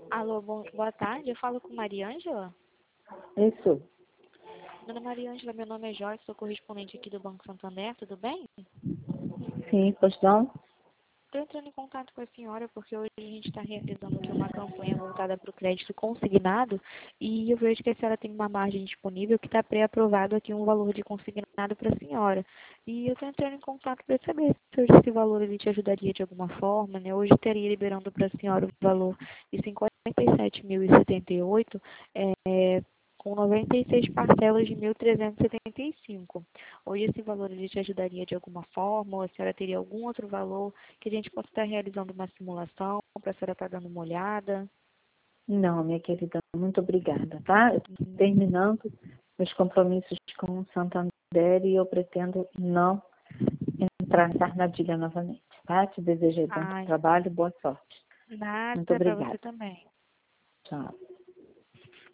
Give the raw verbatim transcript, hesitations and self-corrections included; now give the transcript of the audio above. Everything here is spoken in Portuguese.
Alô, bom, boa tarde. Eu falo com Mariângela. Isso. Dona Mariângela, meu nome é Joyce, sou correspondente aqui do Banco Santander, tudo bem? Sim, pois não? Estou entrando em contato com a senhora porque hoje a gente está realizando aqui uma campanha voltada para o crédito consignado e eu vejo que a senhora tem uma margem disponível que está pré-aprovado aqui um valor de consignado para a senhora. E eu estou entrando em contato para saber se hoje esse valor ele te ajudaria de alguma forma, né? Hoje estaria liberando para a senhora o valor de cinquenta e sete mil e setenta e oito, é, com noventa e seis parcelas de mil trezentos e setenta e cinco. Hoje esse valor ele te ajudaria de alguma forma ou a senhora teria algum outro valor que a gente possa estar realizando uma simulação para a senhora estar dando uma olhada? Não, minha querida, muito obrigada, tá? Eu estou terminando meus compromissos com o Santander e eu pretendo não entrar nessa armadilha novamente, tá? Te desejei bom Ai, trabalho, boa sorte. Muito nada para você obrigada. também. Tchau.